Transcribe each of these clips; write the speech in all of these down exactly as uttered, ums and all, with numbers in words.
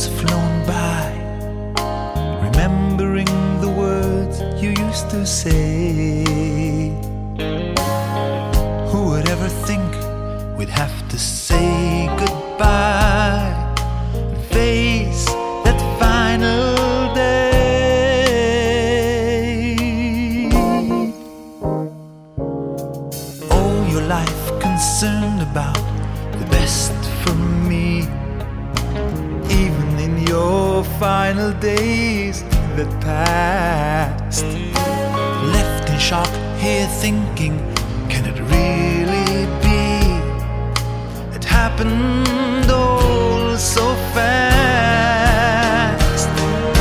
flown by, remembering the words you used to say. Who would ever think we'd have to say goodbye and face that final day? All your life concerned about the best for me, even in your final days that passed. Left in shock, here thinking, can it really be? It happened all so fast.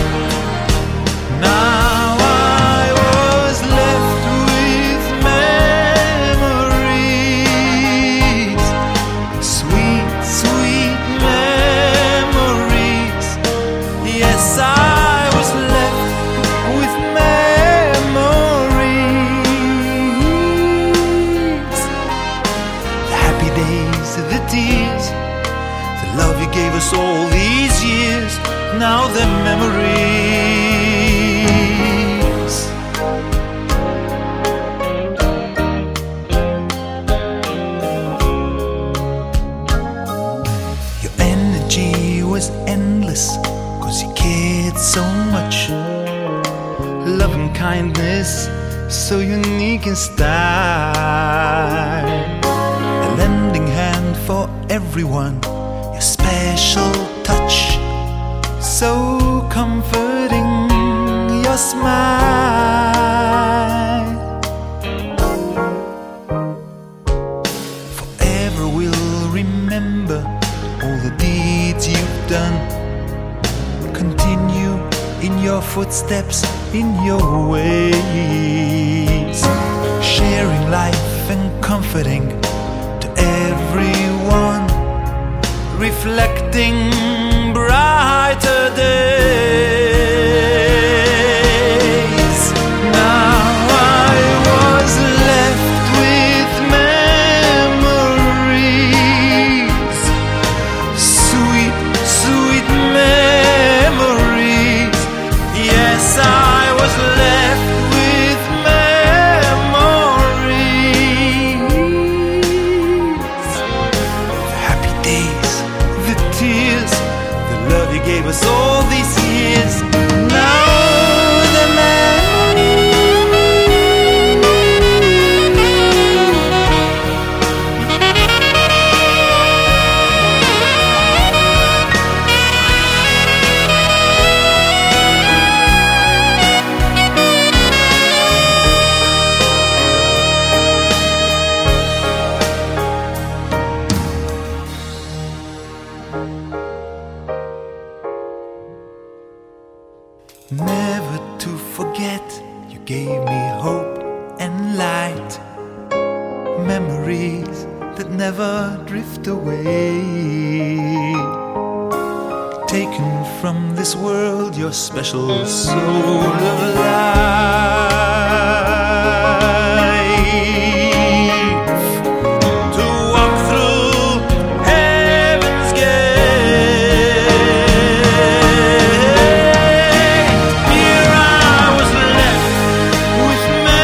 Now I was left with memories, sweet, sweet memories. Yes, I was left with memories. The happy days, the tears, the love you gave us all these years, now they're memories. Your energy was endless, 'cause you cared so much. Love and kindness, so unique in style. A lending hand for everyone, your special touch, so comforting, your smile. Forever we'll remember all the deeds you've done. Continue in your footsteps, in your ways, sharing life and comforting to everyone, reflecting brighter days. Now I was left with memories, sweet, sweet memories. Yes, I was left with memories. The happy days, the tears, the love you gave us all these years, now the never to forget, you gave me hope and light, memories that never drift away. Taken from this world, your special soul of life, to walk through heaven's gate. Here I was left with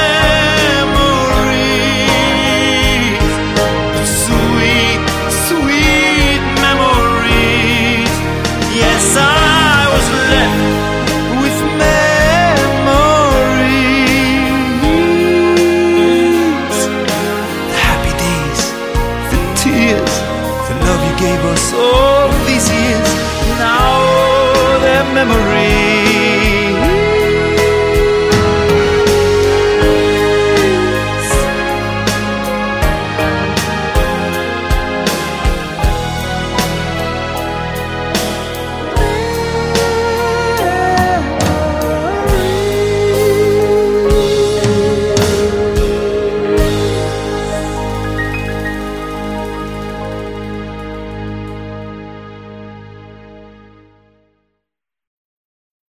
memories, sweet, sweet memories. Yes, I was left with memories. The happy days, the tears, the love you gave us all these years, now they're memories.